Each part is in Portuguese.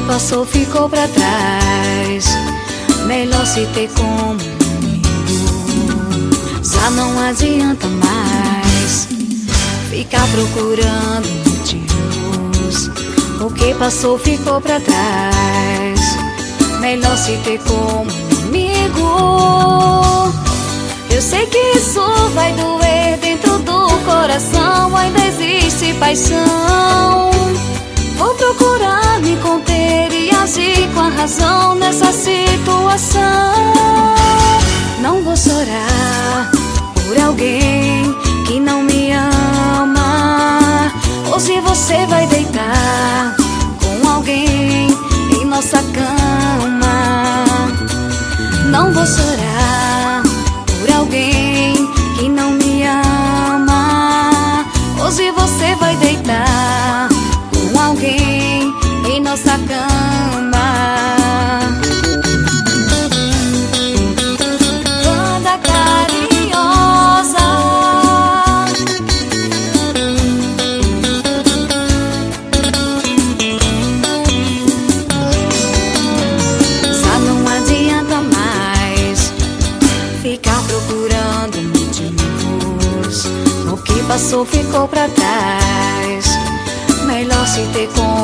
passou ficou pra trás. Melhor se ter comigo. Já não adianta mais ficar procurando motivos. O que passou ficou pra trás. Melhor se ter comigo. Eu sei que isso vai doer dentro do coração. Ainda existe paixão. Vou procurar me conter e agir com a razão nessa situação. Não vou chorar por alguém que não me ama. Hoje você vai deitar com alguém em nossa cama. Não vou chorar por alguém que não me ama. Hoje você vai deitar com alguém em nossa cama. Banda carinhosa. Já não adianta mais ficar procurando motivos. O que passou ficou pra trás. Melhor se ter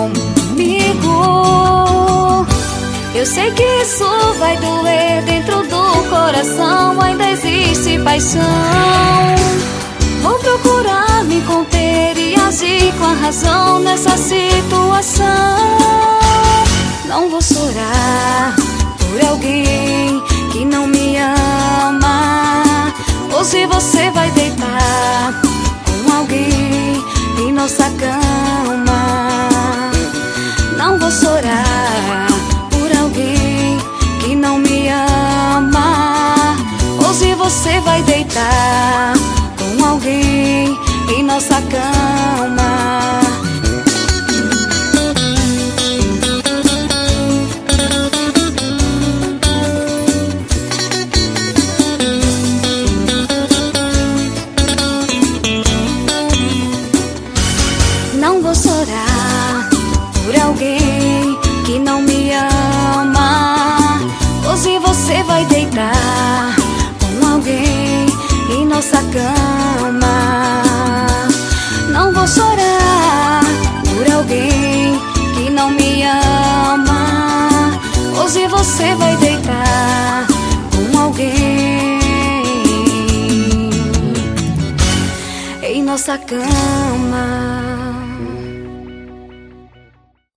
comigo. Eu sei que isso vai doer dentro do coração. Ainda existe paixão. Vou procurar me conter e agir com a razão nessa situação. Não vou chorar por alguém que não me ama. Hoje você vai deitar com alguém em nossa cama. Não vou chorar por alguém que não me ama. Hoje você vai deitar com alguém em nossa cama. Não vou chorar por alguém que não me ama. Hoje você vai deitar com alguém em nossa cama. Não vou chorar por alguém que não me ama. Hoje você vai deitar com alguém em nossa cama.